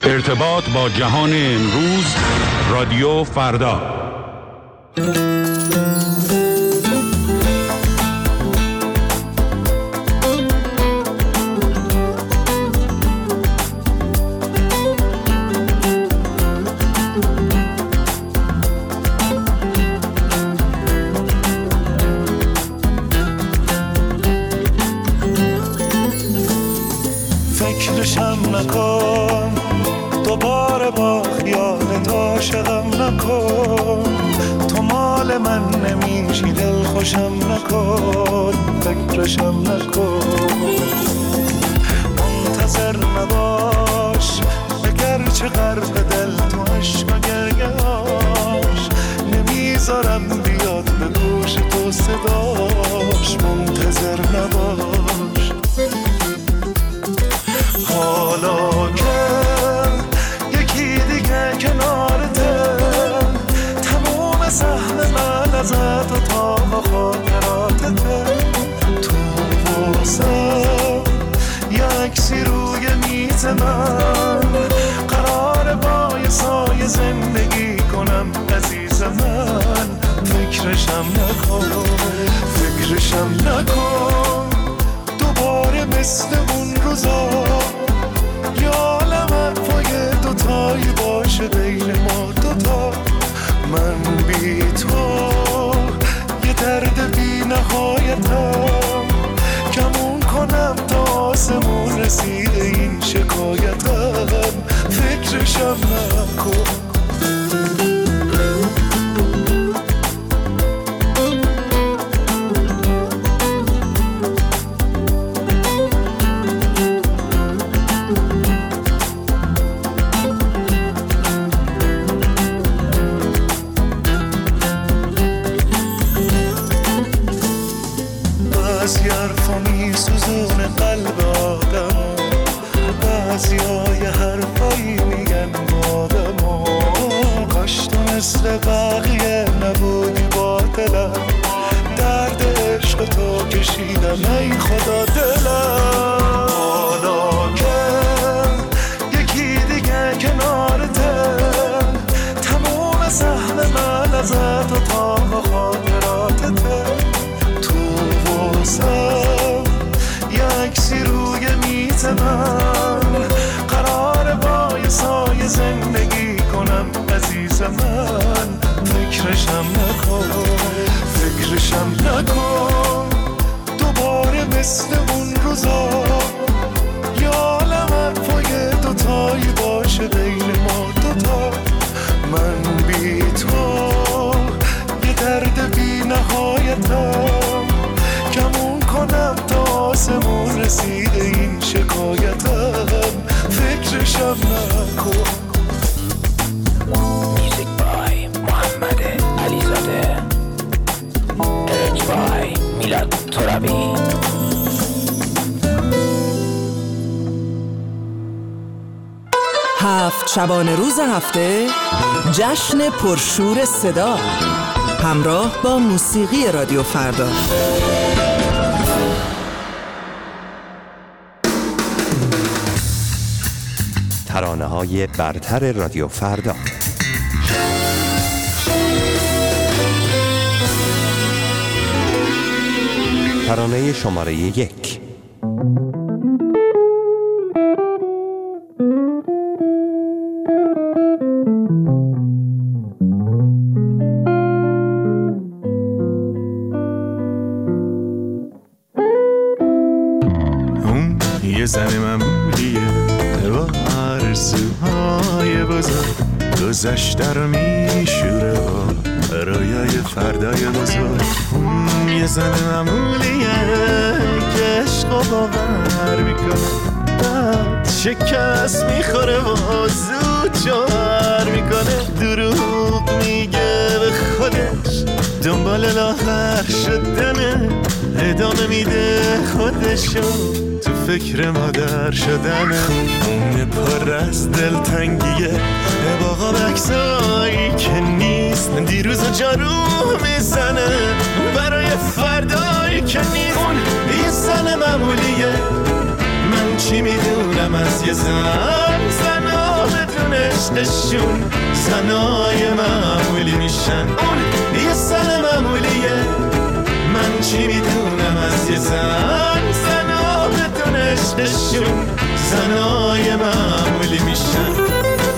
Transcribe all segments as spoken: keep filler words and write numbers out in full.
ارتباط با جهان امروز، رادیو فردا. فکرشم نکن دوباره با خیالت عاشقم نکن، تو مال من نمیشی دل خوشم نکن، فکرشم نکن. منتظر نباش اگرچه غرق دل تو عشق و گریه‌اش، نمیذارم بیاد به گوش تو صداش، منتظر نباش. حالا که یکی دیگه کنارته، تموم سهم من ازت و تا خاطراتته، تو واسم یکسی روی میز من، قرار با یه سایه زندگی کنم عزیز من، فکرشم نکن، فکرشم نکن دوباره مثل اون روزا، یا عالم حرفای دوتایی باشه بین ما دوتا، من بی تو یه درد بی نهایتم، کمون کنم تا آسمون رسیده این شکایتم، فکرشم نکن. بعضی حرفا میسوزونه قلب آدم، بعضیای حرفایی میگن آدم، کاش تو مثل بقیه نبودی با دلم، درد عشق تو کشیدم ای خدا دلم. حالا که یکی دیگه کنارته، تموم سهم من ازت و تا خاطراتته، یکسی روی میز من، قرار با یه سایه زندگی کنم عزیز من، فکرشم نکن، فکرشم نکن دوباره مثل اون روزا، یا عالم حرفای دوتایی باشه بین ما دوتا، من بی تو یه درد بی نهایتم، کمون کنم تا آسمون رسیده این شکایتم، فکرشم نکن. میوزیک بای محمد علیزاده، ارنج بای میلاد ترابی. هفت شبانه روز هفته جشن پرشور صدا، همراه با موسیقی رادیو فردا. ترانه‌های برتر رادیو فردا. ترانه شماره یک. اون یه زن معمولیه با آرزوهای بزرگ، گذشته رو میشوره با رویای فردای بزرگ. اون یه زن معمولیه که عشق و باور میکنه، بعد شکست میخوره و زود جوهر میکنه، دروغ میگه به خودش دنبال لاغر شدنه، ادامه میده خودشو تو فکر مادر شدنه. اون پر از دلتنگیه باقا بکسایی که نیست، دیروز و جارو میزنه برای فردایی که نیست. اون یه زن معمولیه، من چی میدونم از یه زن زن آمد عشقشون زنای معمولی میشن. اون یه زن معمولیه، من چی میدونم از یه زن. زنا بدون عشقشون زنای معمولی میشن.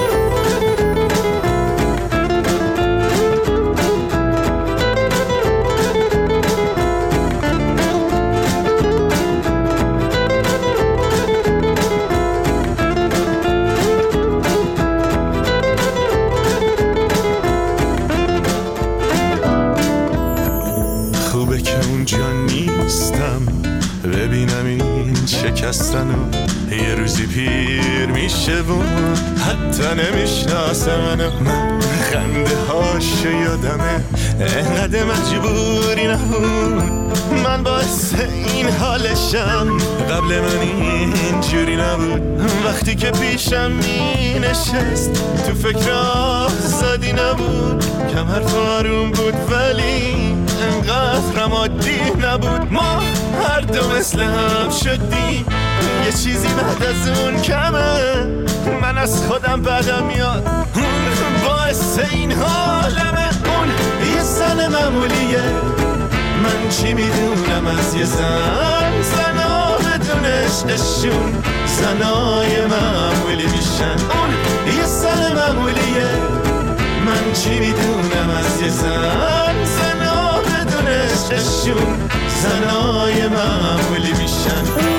ببینم این شکستن و یه روزی پیر میشه و حتی نمیشناسه منو. من خنده هاشو یادمه انقدر مجبوری نبود، من باعث این حالشم. قبل من این جوری نبود، وقتی که پیشم می نشست تو فکر آزادی نبود. کم حرف آروم بود ولی انقدر هم عادی نبود. ما هر دو مثل هم شدیم، یه چیزی بعد از اون کمه. من از خودم بدم میاد، باعث این حالمه. اون یه زن معمولیه، من چی میدونم از یه زن. زنا بدون عشقشون زنای معمولی میشن. اون یه زن معمولیه، من چی میدونم از یه زن. زنا بدون عشقشون زنای معمولی میشن.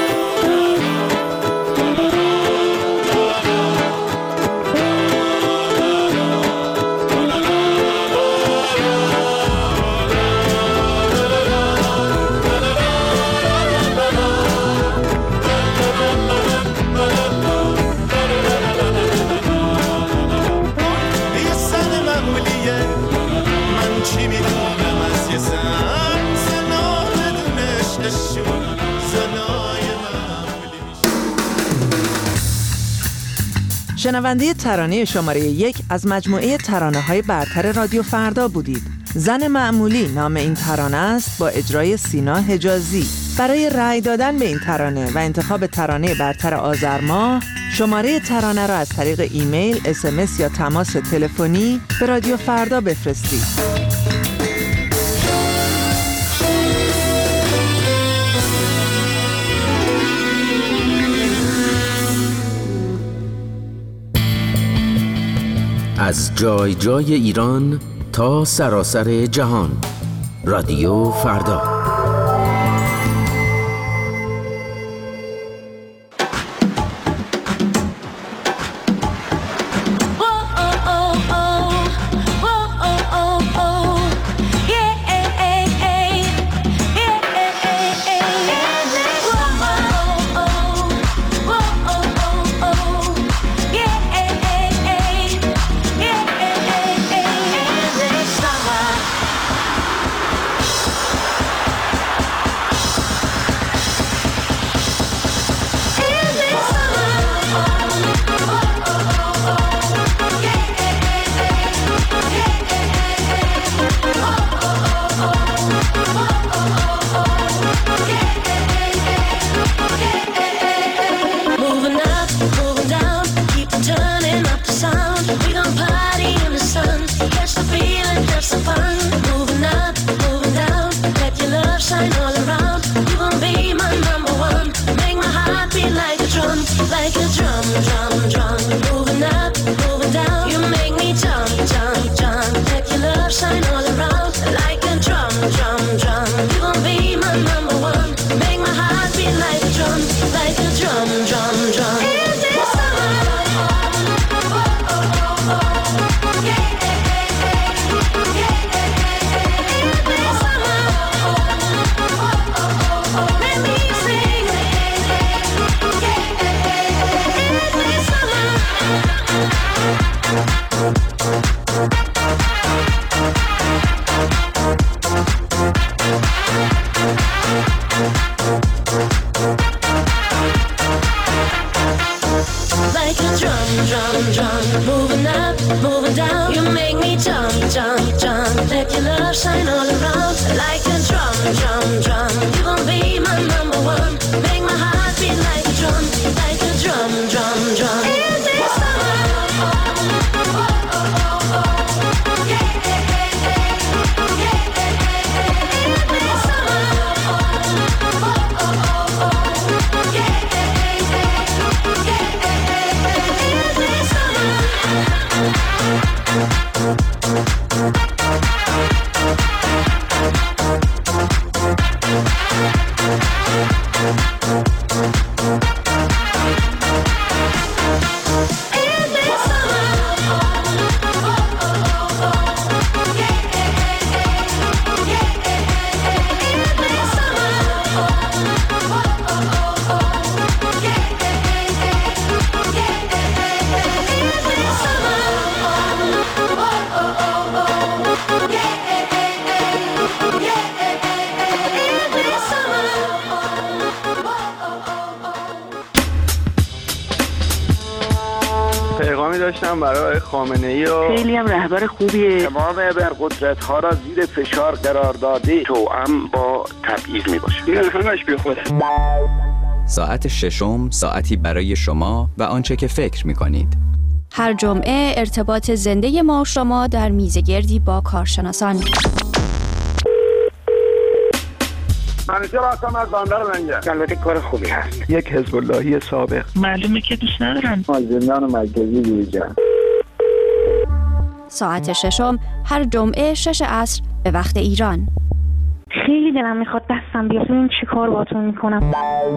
شنونده ترانه شماره یک از مجموعه ترانه‌های برتر رادیو فردا بودید. زن معمولی نام این ترانه است با اجرای سینا حجازی. برای رأی دادن به این ترانه و انتخاب ترانه برتر آذر ماه، شماره ترانه را از طریق ایمیل، اس ام اس یا تماس تلفنی به رادیو فردا بفرستید. از جای جای ایران تا سراسر جهان، رادیو فردا. Drum, drum, drum. In the summer. پیغامی داشتم برای خامنه‌ای و خیلی هم رهبر خوبیه. تمام ابرقدرت‌ها را زیر فشار قرار داده، توأم با تبعیض میباشه. این همش بی خوده. ساعت ششم ساعتی برای شما و آنچه که فکر می‌کنید. هر جمعه ارتباط زنده ما و شما در میزگردی با کارشناسان. منیژه هستم از بندر منجر. البته کار خوبی هست. یک حزب اللهی سابق. معلومه که دوست ندارن. از زندان مرکزی بیرون. ساعت ششم هر جمعه شش عصر به وقت ایران. خیلی دلم میخواد دستم بیاد ببین چی کار باهاتون میکنم.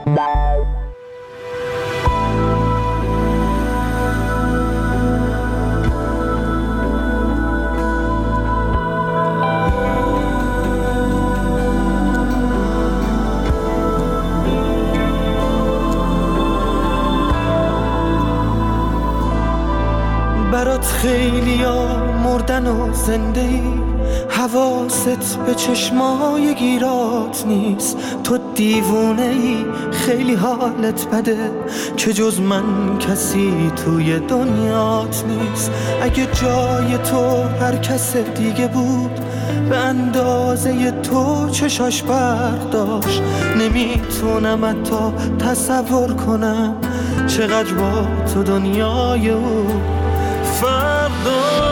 برات خیلی ها مردن و زنده ای، حواست به چشمای گیرات نیست. تو دیوونه ای، خیلی حالت بده که جز من کسی توی دنیات نیست. اگه جای تو هر کس دیگه بود به اندازه تو چشاش برق داشت، نمیتونم حتی تصور کنم چقدر با تو دنیای او فردا.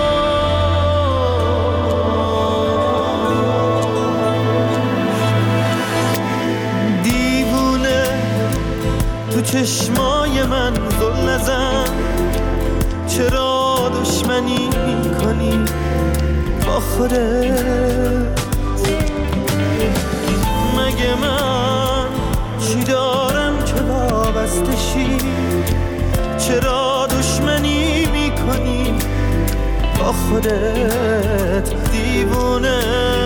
دیوونه تو چشمای من زل نزن، چرا دشمنی میکنی با خودت؟ مگه من چی دارم که وابسته شی؟ چرا دشمنی میکنی با خودت دیوونه؟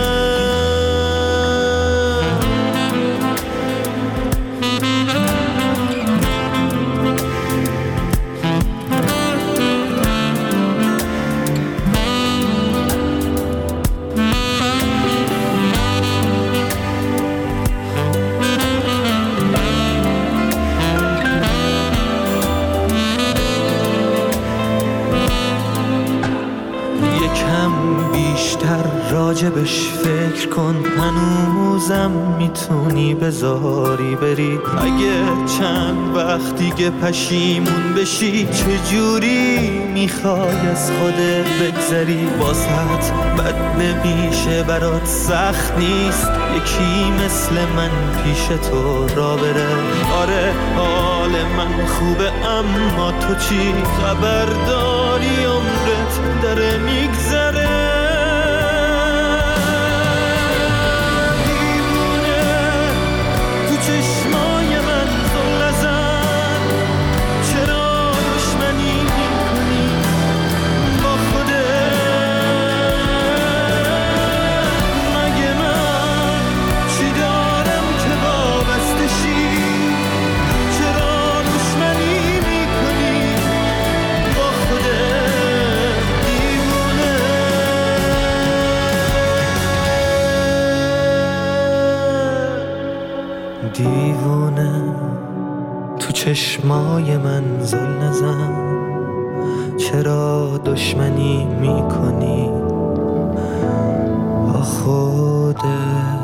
راجبش فکر کن، هنوزم میتونی بذاری بری. اگه چند وقت دیگه پشیمون بشی، چجوری میخوای از خودت بگذری؟ واسط بد نمیشه، برات سخت نیست یکی مثل من پیش تو را بره. آره حال من خوبه، اما تو چی خبر داری؟ عمرت داره میگذره. دیوونه تو چشمای من زل نزن، چرا دشمنی میکنی با خودت؟